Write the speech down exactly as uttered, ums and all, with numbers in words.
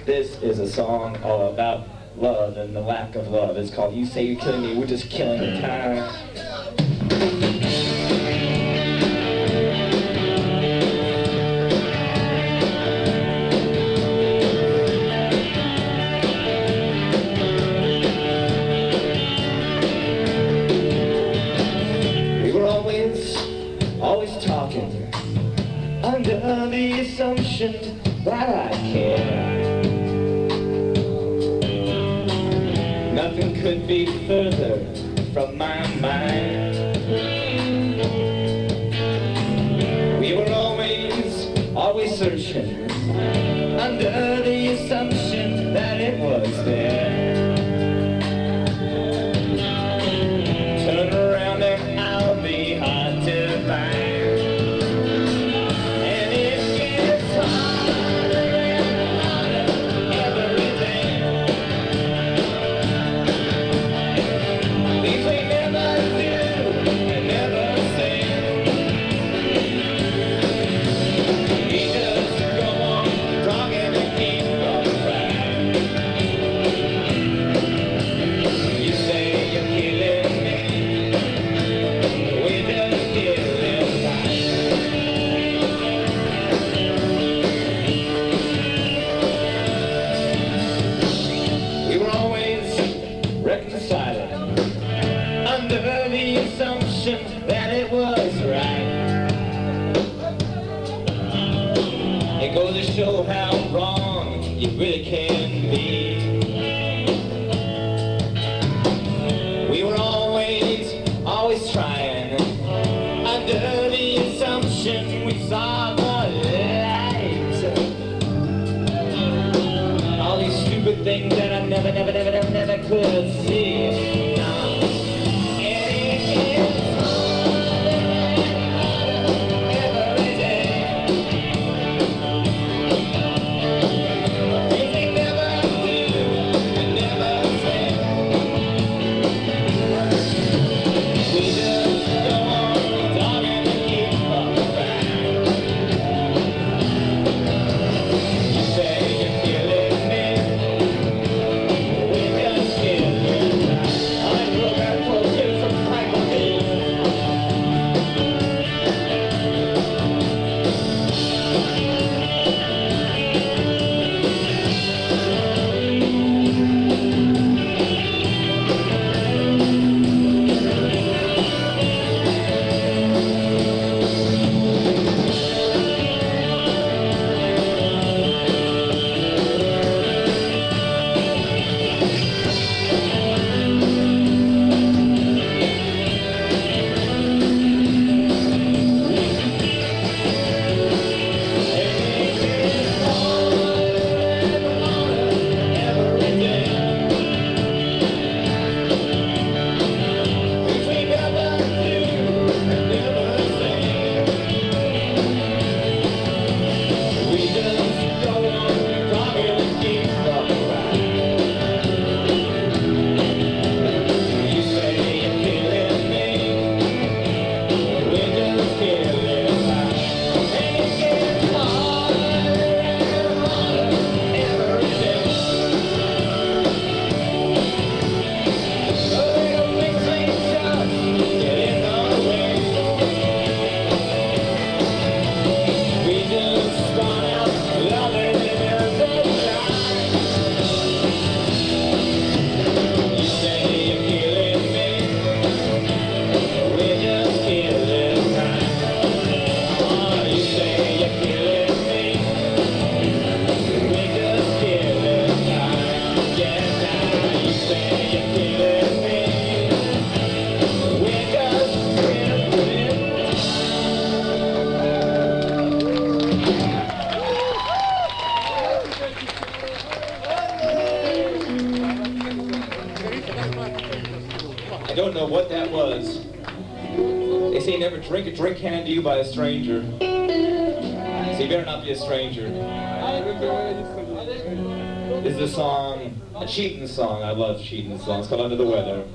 This is a song all about love and the lack of love. It's called You Say You're Killing Me, We're Just Killing the Time. Always talking under the assumption that I care. Nothing could be further from my mind. We were always, always searching under the assumption that it was there. Turn around and I'll be hard to find. Under the assumption that it was right. It goes to show how wrong you really can be. We were always, always trying under the assumption we saw the light. All these stupid things that I never, never, never, never, never could see. I don't know what that was. They say never drink a drink handed to you by a stranger. So you better not be a stranger. This is a song, a cheating song. I love cheating songs. It's called Under the Weather.